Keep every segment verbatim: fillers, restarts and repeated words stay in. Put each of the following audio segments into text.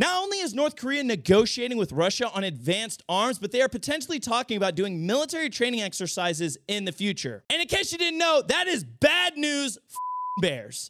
Not only is North Korea negotiating with Russia on advanced arms, but they are potentially talking about doing military training exercises in the future. And in case you didn't know, that is bad news, f- bears.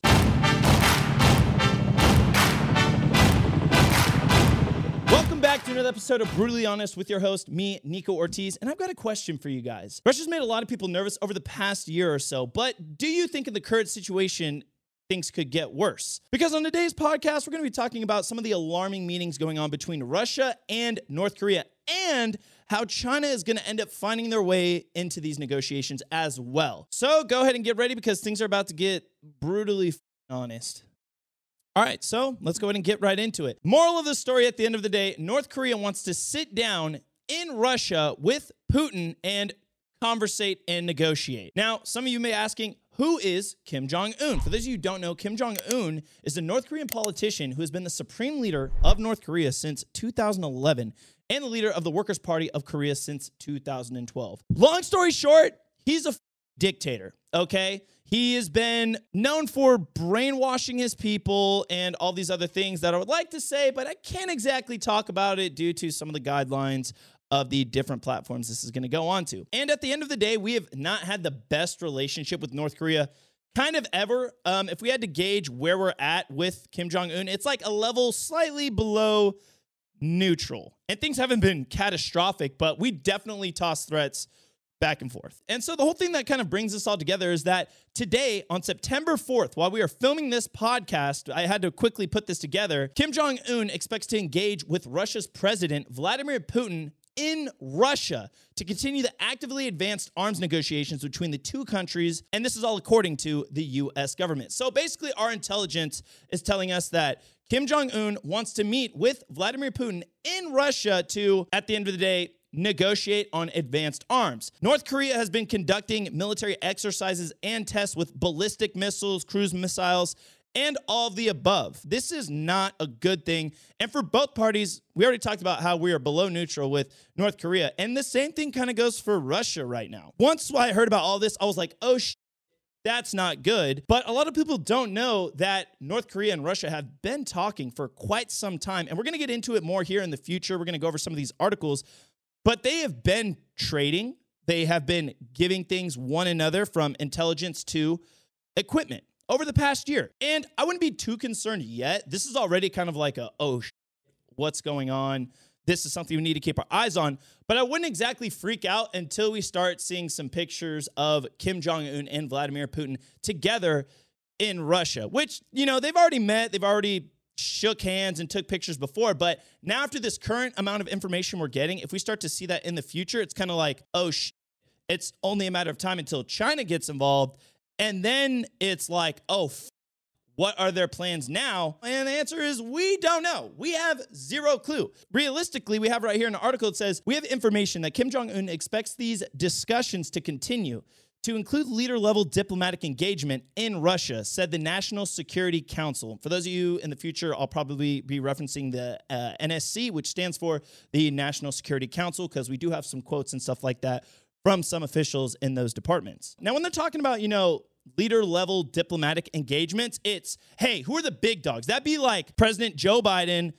Welcome back to another episode of Brutally Honest with your host, me, Nico Ortiz, and I've got a question for you guys. Russia's made a lot of people nervous over the past year or so, but do you think in the current situation, things could get worse? Because on today's podcast, we're going to be talking about some of the alarming meetings going on between Russia and North Korea, and how China is going to end up finding their way into these negotiations as well. So go ahead and get ready because things are about to get brutally honest. All right, so let's go ahead and get right into it. Moral of the story at the end of the day, North Korea wants to sit down in Russia with Putin and conversate and negotiate. Now, some of you may be asking, who is Kim Jong-un? For those of you who don't know, Kim Jong-un is a North Korean politician who has been the supreme leader of North Korea since two thousand eleven and the leader of the Workers' Party of Korea since two thousand twelve. Long story short, he's a f- dictator, okay? He has been known for brainwashing his people and all these other things that I would like to say, but I can't exactly talk about it due to some of the guidelines of the different platforms this is going to go on to. And at the end of the day, we have not had the best relationship with North Korea kind of ever. Um, if we had to gauge where we're at with Kim Jong-un, it's like a level slightly below neutral. And things haven't been catastrophic, but we definitely toss threats back and forth. And so the whole thing that kind of brings us all together is that today, on September fourth, while we are filming this podcast, I had to quickly put this together, Kim Jong-un expects to engage with Russia's president, Vladimir Putin, in Russia to continue the actively advanced arms negotiations between the two countries, and this is all according to the U S government. So basically, our intelligence is telling us that Kim Jong-un wants to meet with Vladimir Putin in Russia to, at the end of the day, negotiate on advanced arms. North Korea has been conducting military exercises and tests with ballistic missiles, cruise missiles, and all of the above. This is not a good thing. And for both parties, we already talked about how we are below neutral with North Korea. And the same thing kind of goes for Russia right now. Once I heard about all this, I was like, oh, sh- that's not good. But a lot of people don't know that North Korea and Russia have been talking for quite some time. And we're going to get into it more here in the future. We're going to go over some of these articles. But they have been trading. They have been giving things one another from intelligence to equipment over the past year. And I wouldn't be too concerned yet. This is already kind of like a, oh, sh- what's going on? This is something we need to keep our eyes on. But I wouldn't exactly freak out until we start seeing some pictures of Kim Jong-un and Vladimir Putin together in Russia, which, you know, they've already met. They've already shook hands and took pictures before. But now after this current amount of information we're getting, if we start to see that in the future, it's kind of like, oh, sh- it's only a matter of time until China gets involved. And then it's like, oh, f- what are their plans now? And the answer is we don't know. We have zero clue. Realistically, we have right here in the article, it says, we have information that Kim Jong-un expects these discussions to continue to include leader-level diplomatic engagement in Russia, said the National Security Council. For those of you in the future, I'll probably be referencing the uh, N S C, which stands for the National Security Council, because we do have some quotes and stuff like that from some officials in those departments. Now, when they're talking about, you know, leader-level diplomatic engagements, it's, hey, who are the big dogs? That'd be like President Joe Biden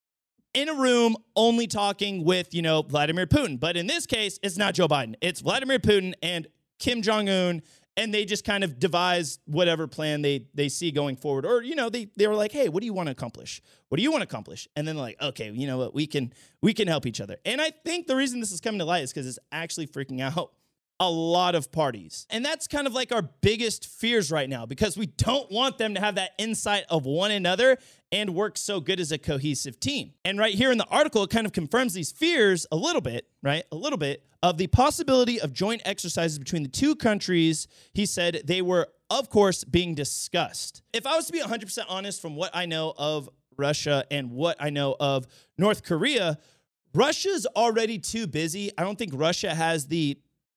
in a room only talking with, you know, Vladimir Putin. But in this case, it's not Joe Biden. It's Vladimir Putin and Kim Jong-un, and they just kind of devise whatever plan they they see going forward. Or, you know, they they were like, hey, what do you want to accomplish? What do you want to accomplish? And then they're like, okay, you know what, we can we can help each other. And I think the reason this is coming to light is because it's actually freaking out a lot of parties. And that's kind of like our biggest fears right now, because we don't want them to have that insight of one another and work so good as a cohesive team. And right here in the article, it kind of confirms these fears a little bit, right? A little bit of the possibility of joint exercises between the two countries. He said they were, of course, being discussed. If I was to be one hundred percent honest from what I know of Russia and what I know of North Korea, Russia's already too busy. I don't think Russia has the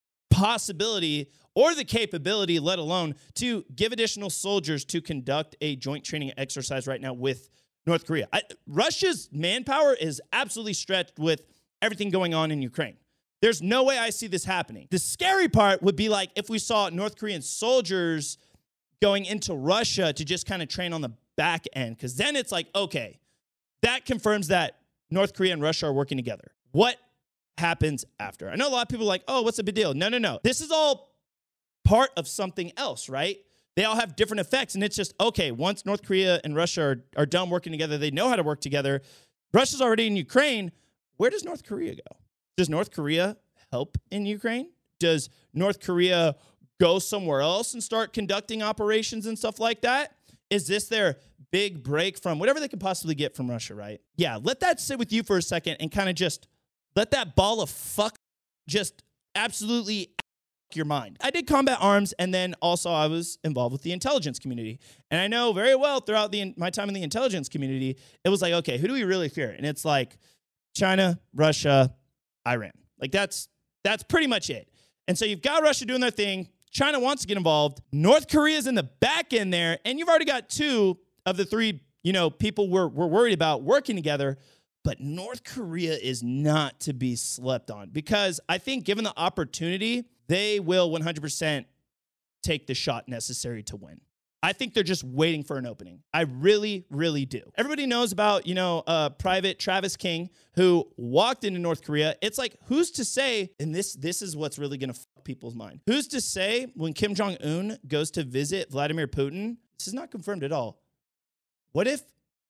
possibility or the capability, let alone to give additional soldiers to conduct a joint training exercise right now with North Korea. I, Russia's manpower is absolutely stretched with everything going on in Ukraine. There's no way I see this happening. The scary part would be like if we saw North Korean soldiers going into Russia to just kind of train on the back end, because then it's like, okay, that confirms that North Korea and Russia are working together. What happens after? I know a lot of people are like, oh, what's the big deal? No, no, no. This is all part of something else, right? They all have different effects, and it's just, okay, once North Korea and Russia are, are done working together, they know how to work together. Russia's already in Ukraine. Where does North Korea go? Does North Korea help in Ukraine? Does North Korea go somewhere else and start conducting operations and stuff like that? Is this their big break from whatever they could possibly get from Russia, right? Yeah, let that sit with you for a second and kind of just let that ball of fuck just absolutely your mind. I did combat arms, and then also I was involved with the intelligence community. And I know very well throughout the my time in the intelligence community, it was like, okay, who do we really fear? And it's like China, Russia, Iran. Like that's that's pretty much it. And so you've got Russia doing their thing. China wants to get involved. North Korea's in the back end there, and you've already got two of the three, you know, people we're, we're worried about working together. But North Korea is not to be slept on, because I think given the opportunity, they will one hundred percent take the shot necessary to win. I think they're just waiting for an opening. I really, really do. Everybody knows about, you know, uh, Private Travis King, who walked into North Korea. It's like, who's to say, and this, this is what's really going to fuck people's mind. Who's to say when Kim Jong-un goes to visit Vladimir Putin, this is not confirmed at all. What if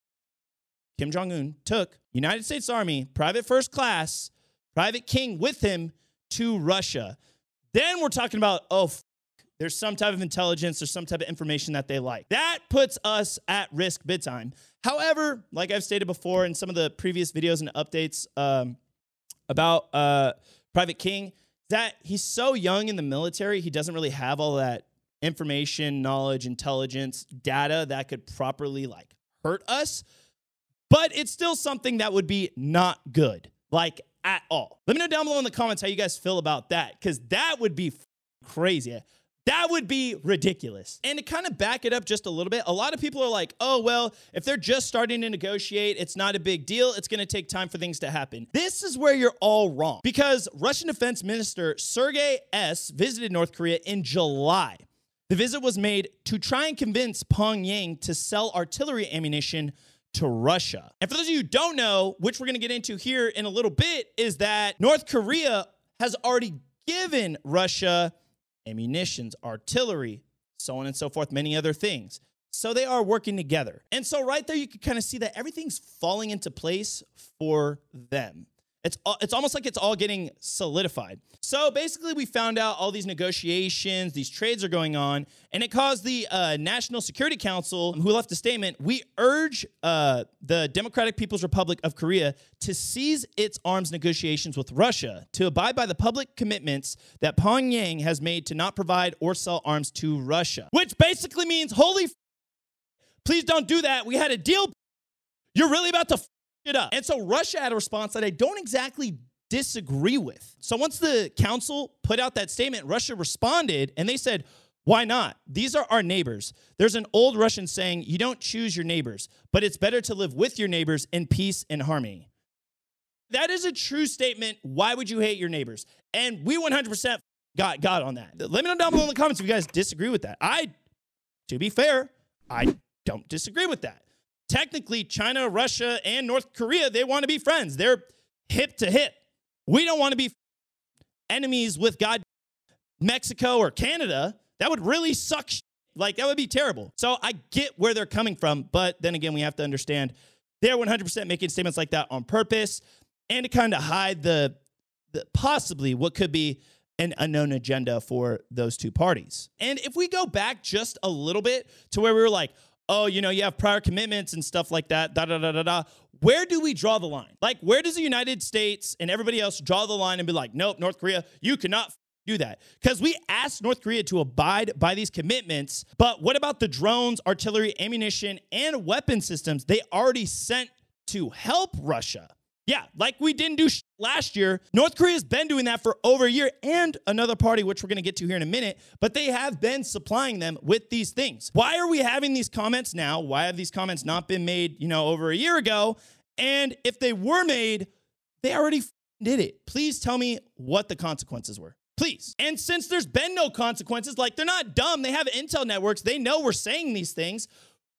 Kim Jong-un took United States Army, Private First Class, Private King with him to Russia? Then we're talking about, oh, f- there's some type of intelligence, there's some type of information that they like. That puts us at risk big time. However, like I've stated before in some of the previous videos and updates um, about uh, Private King, that he's so young in the military, he doesn't really have all that information, knowledge, intelligence, data that could properly like hurt us. But it's still something that would be not good, like at all. Let me know down below in the comments how you guys feel about that, because that would be crazy. That would be ridiculous. And to kind of back it up just a little bit, a lot of people are like, oh, well, if they're just starting to negotiate, it's not a big deal. It's going to take time for things to happen. This is where you're all wrong, because Russian Defense Minister Sergei S. visited North Korea in July. The visit was made to try and convince Pyongyang to sell artillery ammunition to Russia. And for those of you who don't know, which we're going to get into here in a little bit, is that North Korea has already given Russia ammunitions, artillery, so on and so forth, many other things. So they are working together. And so right there, you can kind of see that everything's falling into place for them. It's, it's almost like it's all getting solidified. So basically, we found out all these negotiations, these trades are going on, and it caused the uh, National Security Council, who left a statement, we urge uh, the Democratic People's Republic of Korea to cease its arms negotiations with Russia, to abide by the public commitments that Pyongyang has made to not provide or sell arms to Russia. Which basically means, holy f- please don't do that. We had a deal. You're really about to f- it up. And so Russia had a response that I don't exactly disagree with. So once the council put out that statement, Russia responded and they said, why not? These are our neighbors. There's an old Russian saying, you don't choose your neighbors, but it's better to live with your neighbors in peace and harmony. That is a true statement. Why would you hate your neighbors? And we one hundred percent got, got on that. Let me know down below in the comments if you guys disagree with that. I, to be fair, I don't disagree with that. Technically, China, Russia, and North Korea, they want to be friends. They're hip to hip. We don't want to be enemies with God, Mexico or Canada. That would really suck. Like, that would be terrible. So I get where they're coming from. But then again, we have to understand they're one hundred percent making statements like that on purpose and to kind of hide the, the possibly what could be an unknown agenda for those two parties. And if we go back just a little bit to where we were like, oh, you know, you have prior commitments and stuff like that, da, da, da, da, da. Where do we draw the line? Like, where does the United States and everybody else draw the line and be like, nope, North Korea, you cannot do that? Because we asked North Korea to abide by these commitments, but what about the drones, artillery, ammunition, and weapon systems they already sent to help Russia? Yeah, like we didn't do sh- last year. North Korea's been doing that for over a year, and another party, which we're going to get to here in a minute, but they have been supplying them with these things. Why are we having these comments now? Why have these comments not been made, you know, over a year ago? And if they were made, they already f- did it. Please tell me what the consequences were. Please. And since there's been no consequences, like they're not dumb, they have intel networks, they know we're saying these things.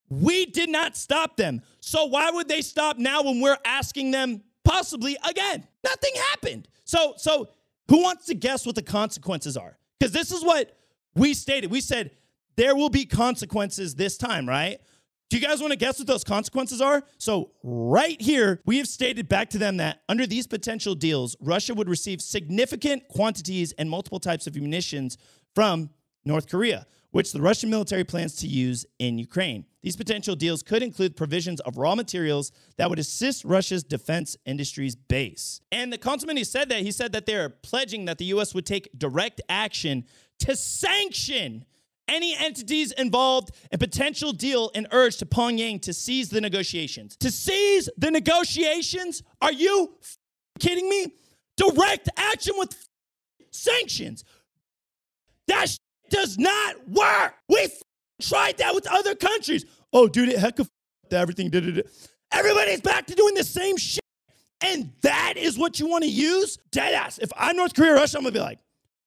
We did not stop them. So why would they stop now when we're asking them possibly again? Nothing happened. So, so who wants to guess what the consequences are? Because this is what we stated. We said there will be consequences this time, right? Do you guys want to guess what those consequences are? So right here, we have stated back to them that under these potential deals, Russia would receive significant quantities and multiple types of munitions from North Korea, which the Russian military plans to use in Ukraine. These potential deals could include provisions of raw materials that would assist Russia's defense industry's base. And the consulman, he said that, he said that they're pledging that the U S would take direct action to sanction any entities involved in potential deal and urge to Pyongyang to seize the negotiations. To seize the negotiations? Are you f- kidding me? Direct action with f- sanctions. That sh- does not work. We f- tried that with other countries. Oh, dude, it heck of everything. Did it. Everybody's back to doing the same shit. And that is what you want to use? Deadass. If I'm North Korea or Russia, I'm going to be like,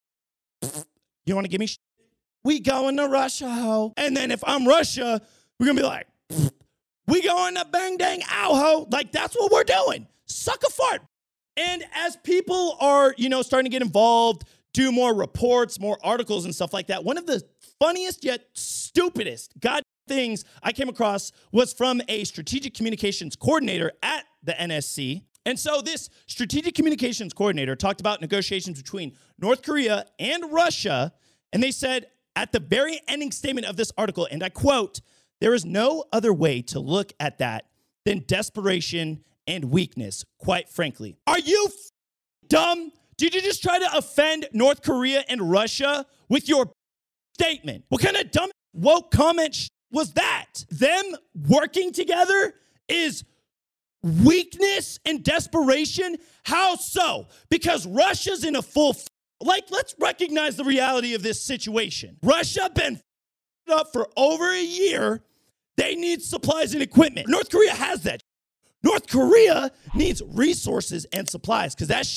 you want to give me shit? We going to Russia, ho. And then if I'm Russia, we're going to be like, we going to bang dang ow, ho. Like, that's what we're doing. Suck a fart. And as people are, you know, starting to get involved, do more reports, more articles and stuff like that, one of the funniest yet stupidest god things I came across was from a strategic communications coordinator at the N S C. And so this strategic communications coordinator talked about negotiations between North Korea and Russia, and they said, at the very ending statement of this article, and I quote, there is no other way to look at that than desperation and weakness, quite frankly. Are you f- dumb? Did you just try to offend North Korea and Russia with your statement? What kind of dumb woke comment sh- was that? Them working together is weakness and desperation? How so? Because Russia's in a full f- Like, let's recognize the reality of this situation. Russia been f***ed up for over a year. They need supplies and equipment. North Korea has that. North Korea needs resources and supplies because that sh-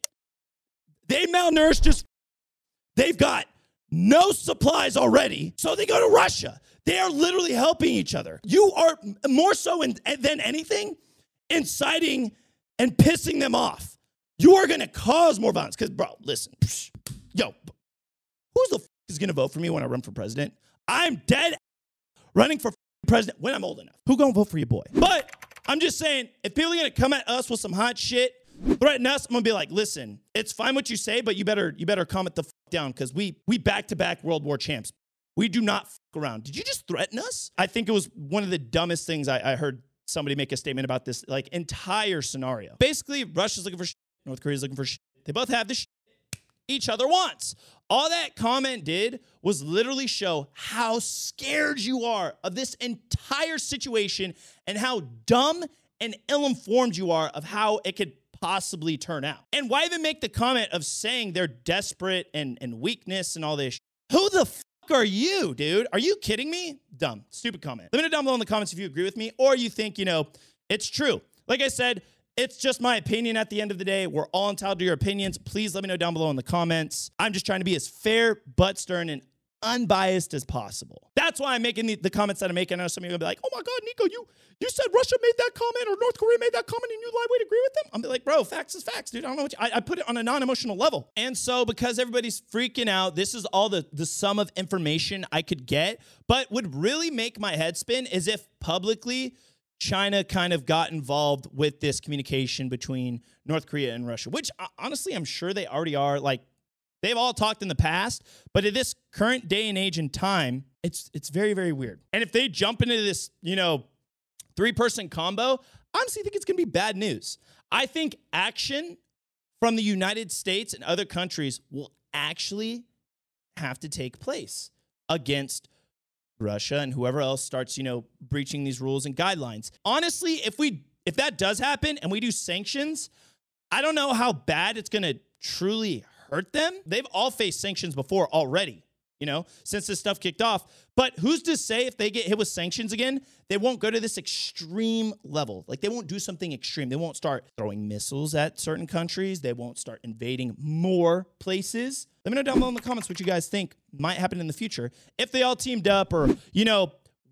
they malnourished just. They've got no supplies already, so they go to Russia. They are literally helping each other. You are more so in, than anything inciting and pissing them off. You are going to cause more violence. Because, bro, listen. Psh, yo, who's the f*** is going to vote for me when I run for president? I'm dead running for president when I'm old enough. Who going to vote for your boy? But I'm just saying, if people are going to come at us with some hot shit, threaten us, I'm going to be like, listen, it's fine what you say, but you better you better calm it the f*** down because we, we back-to-back World War champs. We do not f*** around. Did you just threaten us? I think it was one of the dumbest things I, I heard somebody make a statement about this, like, entire scenario. Basically, Russia's looking for shit. North Korea's looking for shit. They both have the shit each other wants. All that comment did was literally show how scared you are of this entire situation and how dumb and ill-informed you are of how it could possibly turn out. And why even make the comment of saying they're desperate and, and weakness and all this shit? Who the fuck are you, dude? Are you kidding me? Dumb. Stupid comment. Let me know down below in the comments if you agree with me or you think, you know, it's true. Like I said, it's just my opinion at the end of the day. We're all entitled to your opinions. Please let me know down below in the comments. I'm just trying to be as fair, but stern, and unbiased as possible. That's why I'm making the, the comments that I'm making. I know some of you are going to be like, oh my God, Nico, you, you said Russia made that comment or North Korea made that comment and you lightweight agree with them? I'm be like, bro, facts is facts, dude. I don't know what you, I, I put it on a non-emotional level. And so because everybody's freaking out, this is all the, the sum of information I could get, but would really make my head spin is if publicly China kind of got involved with this communication between North Korea and Russia, which honestly, I'm sure they already are. Like, they've all talked in the past, but at this current day and age and time, it's it's very, very weird. And if they jump into this, you know, three-person combo, I honestly think it's going to be bad news. I think action from the United States and other countries will actually have to take place against Russia and whoever else starts, you know, breaching these rules and guidelines. Honestly, if we if that does happen and we do sanctions, I don't know how bad it's going to truly hurt them. They've all faced sanctions before already, you know, since this stuff kicked off. But who's to say if they get hit with sanctions again, they won't go to this extreme level? Like, they won't do something extreme. They won't start throwing missiles at certain countries. They won't start invading more places. Let me know down below in the comments what you guys think might happen in the future if they all teamed up or, you know,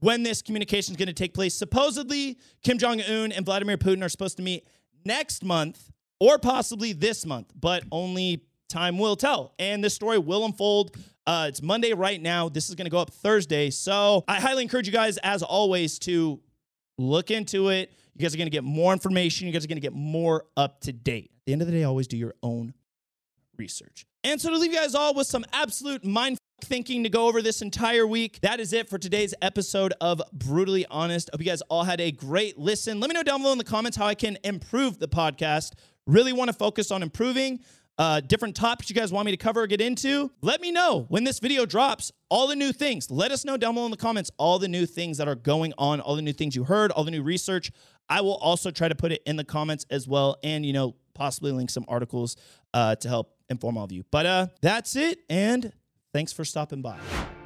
when this communication is going to take place. Supposedly, Kim Jong-un and Vladimir Putin are supposed to meet next month or possibly this month, but only time will tell. And this story will unfold. Uh, it's Monday right now. This is going to go up Thursday. So I highly encourage you guys, as always, to look into it. You guys are going to get more information. You guys are going to get more up to date. At the end of the day, always do your own research. And so to leave you guys all with some absolute mind thinking to go over this entire week, that is it for today's episode of Brutally Honest. I hope you guys all had a great listen. Let me know down below in the comments how I can improve the podcast. Really want to focus on improving uh, different topics you guys want me to cover or get into. Let me know when this video drops, all the new things. Let us know down below in the comments all the new things that are going on, all the new things you heard, all the new research. I will also try to put it in the comments as well, and, you know, possibly link some articles uh, to help inform all of you. But uh, that's it, and thanks for stopping by.